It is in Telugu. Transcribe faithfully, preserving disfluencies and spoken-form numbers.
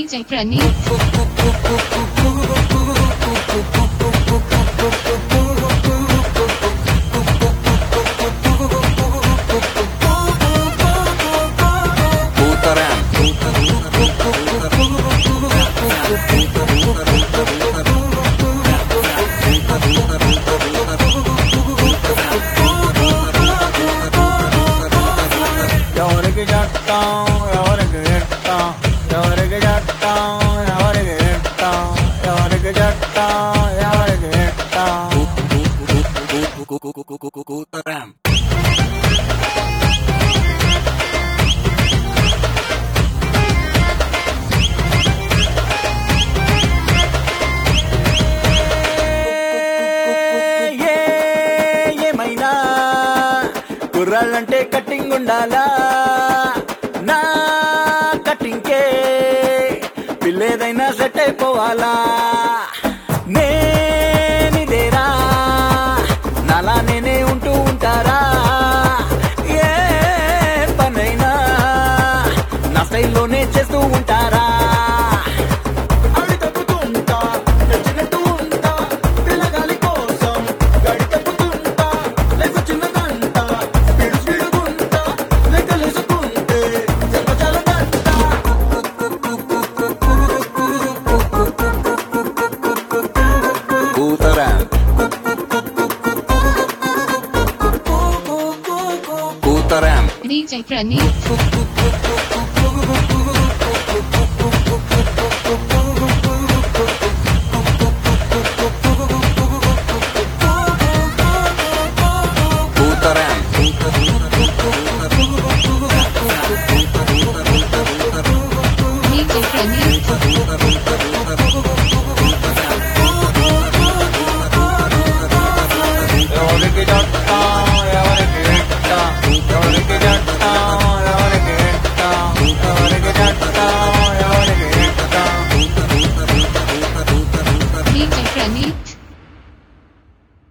D J Praneeth. ఎవరికి జట్టం ఎవరికి ఇట్టం ఎవరికి జట్టం ఎవరికి ఇట్టం ఎవరికి జట్టం ఎవరికి ఇట్టం ఏమైనా కుర్రాళ్ళంటే కట్టింగ్ ఉండాలా నా కట్టింగ్కే పిల్లేదైనా సెట్ అయిపోవాలా నేనిదేరా నాలా నేనే ఉంటూ ఉంటారా ఏ పనైనా నా స్టైల్లోనే చేస్తూ ఉంటారా అవి తగ్గుతుంటా తెచ్చినట్టు ఉంటా పిల్లగాలి కోసం గడి తగ్గుతుంటా లేక చిన్నదంట పిడు పిడుగుంటా లేక లేసుకుంటే జపజలదంట కూతరా కూతరా D J Praneeth.